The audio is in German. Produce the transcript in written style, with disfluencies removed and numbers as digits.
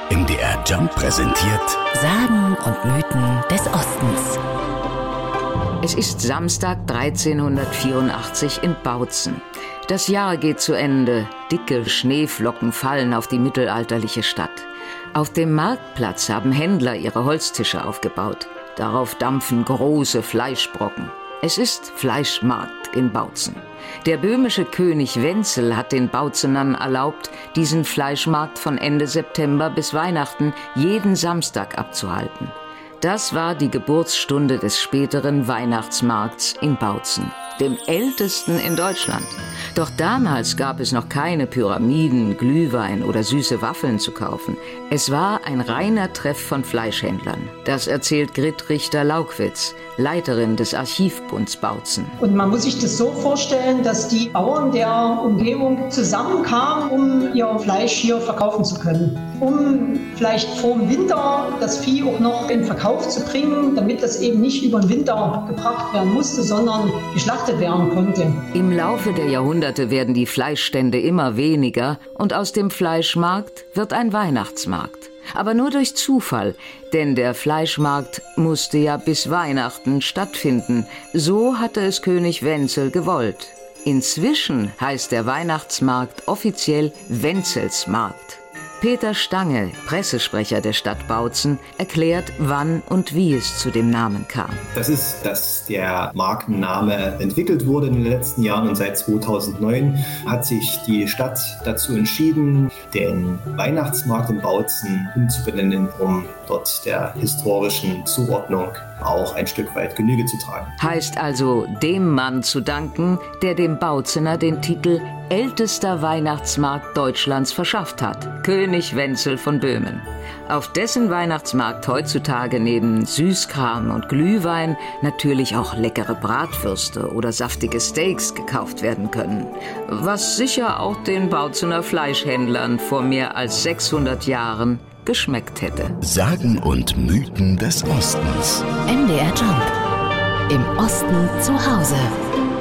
MDR Jump präsentiert Sagen und Mythen des Ostens. Es ist Samstag 1384 in Bautzen. Das Jahr geht zu Ende. Dicke Schneeflocken fallen auf die mittelalterliche Stadt. Auf dem Marktplatz haben Händler ihre Holztische aufgebaut. Darauf dampfen große Fleischbrocken. Es ist Fleischmarkt in Bautzen. Der böhmische König Wenzel hat den Bautzenern erlaubt, diesen Fleischmarkt von Ende September bis Weihnachten jeden Samstag abzuhalten. Das war die Geburtsstunde des späteren Weihnachtsmarkts in Bautzen, dem ältesten in Deutschland. Doch damals gab es noch keine Pyramiden, Glühwein oder süße Waffeln zu kaufen. Es war ein reiner Treff von Fleischhändlern. Das erzählt Grit Richter-Laukwitz, Leiterin des Archivbunds Bautzen. Und man muss sich das so vorstellen, dass die Bauern der Umgebung zusammenkamen, um ihr Fleisch hier verkaufen zu können. Um vielleicht vor dem Winter das Vieh auch noch in Verkauf zu bringen, damit das eben nicht über den Winter gebracht werden musste, sondern geschlachtet werden konnte. Im Laufe der Jahrhunderte werden die Fleischstände immer weniger und aus dem Fleischmarkt wird ein Weihnachtsmarkt. Aber nur durch Zufall, denn der Fleischmarkt musste ja bis Weihnachten stattfinden. So hatte es König Wenzel gewollt. Inzwischen heißt der Weihnachtsmarkt offiziell Wenzelsmarkt. Peter Stange, Pressesprecher der Stadt Bautzen, erklärt, wann und wie es zu dem Namen kam. Das ist, dass der Markenname entwickelt wurde in den letzten Jahren und seit 2009 hat sich die Stadt dazu entschieden, den Weihnachtsmarkt in Bautzen umzubenennen, um dort der historischen Zuordnung auch ein Stück weit Genüge zu tragen. Heißt also, dem Mann zu danken, der dem Bautzener den Titel ältester Weihnachtsmarkt Deutschlands verschafft hat, König Wenzel von Böhmen. Auf dessen Weihnachtsmarkt heutzutage neben Süßkram und Glühwein natürlich auch leckere Bratwürste oder saftige Steaks gekauft werden können. Was sicher auch den Bautzener Fleischhändlern vor mehr als 600 Jahren geschmeckt hätte. Sagen und Mythen des Ostens. MDR Jump. Im Osten zu Hause.